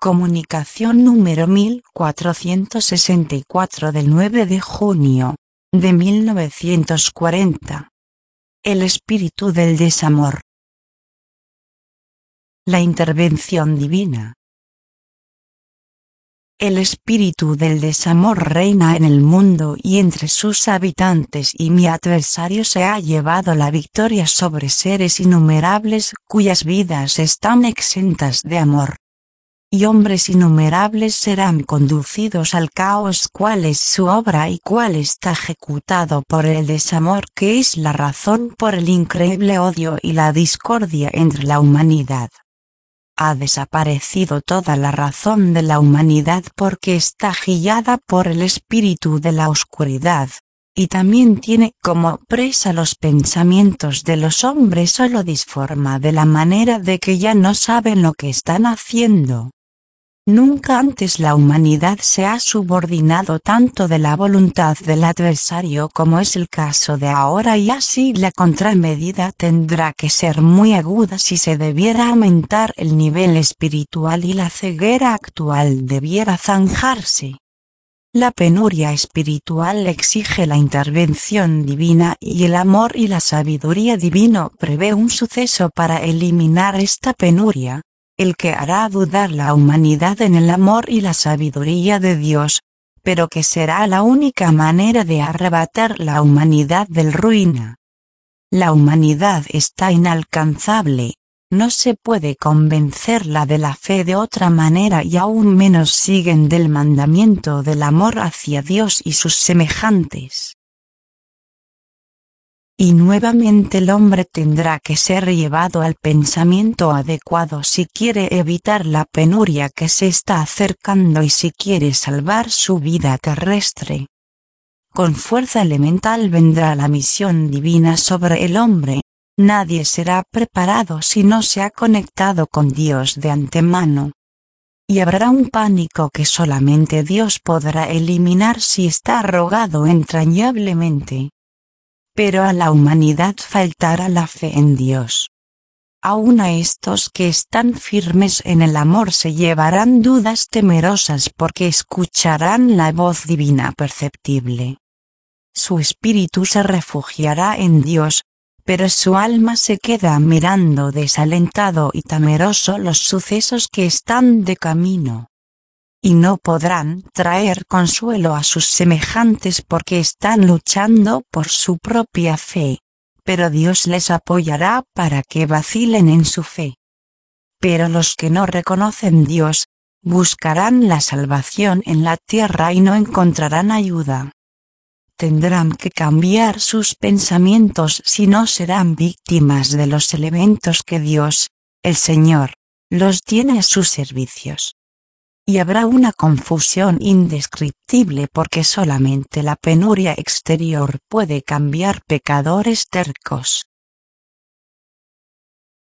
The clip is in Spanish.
Comunicación número 1464 del 9 de junio de 1940. El espíritu del desamor. La intervención divina. El espíritu del desamor reina en el mundo y entre sus habitantes, y mi adversario se ha llevado la victoria sobre seres innumerables cuyas vidas están exentas de amor. Y hombres innumerables serán conducidos al caos, cuál es su obra y cuál está ejecutado por el desamor, que es la razón por el increíble odio y la discordia entre la humanidad. Ha desaparecido toda la razón de la humanidad porque está guiada por el espíritu de la oscuridad, y también tiene como presa los pensamientos de los hombres o lo disforma de la manera de que ya no saben lo que están haciendo. Nunca antes la humanidad se ha subordinado tanto de la voluntad del adversario como es el caso de ahora, y así la contramedida tendrá que ser muy aguda si se debiera aumentar el nivel espiritual y la ceguera actual debiera zanjarse. La penuria espiritual exige la intervención divina, y el amor y la sabiduría divino prevé un suceso para eliminar esta penuria, el que hará dudar la humanidad en el amor y la sabiduría de Dios, pero que será la única manera de arrebatar la humanidad del ruina. La humanidad está inalcanzable, no se puede convencerla de la fe de otra manera, y aún menos siguen del mandamiento del amor hacia Dios y sus semejantes. Y nuevamente el hombre tendrá que ser llevado al pensamiento adecuado si quiere evitar la penuria que se está acercando y si quiere salvar su vida terrestre. Con fuerza elemental vendrá la misión divina sobre el hombre. Nadie será preparado si no se ha conectado con Dios de antemano. Y habrá un pánico que solamente Dios podrá eliminar si está arrogado entrañablemente. Pero a la humanidad faltará la fe en Dios. Aún a estos que están firmes en el amor se llevarán dudas temerosas porque escucharán la voz divina perceptible. Su espíritu se refugiará en Dios, pero su alma se queda mirando desalentado y temeroso los sucesos que están de camino. Y no podrán traer consuelo a sus semejantes porque están luchando por su propia fe, pero Dios les apoyará para que vacilen en su fe. Pero los que no reconocen Dios, buscarán la salvación en la tierra y no encontrarán ayuda. Tendrán que cambiar sus pensamientos si no serán víctimas de los elementos que Dios, el Señor, los tiene a sus servicios. Y habrá una confusión indescriptible porque solamente la penuria exterior puede cambiar pecadores tercos.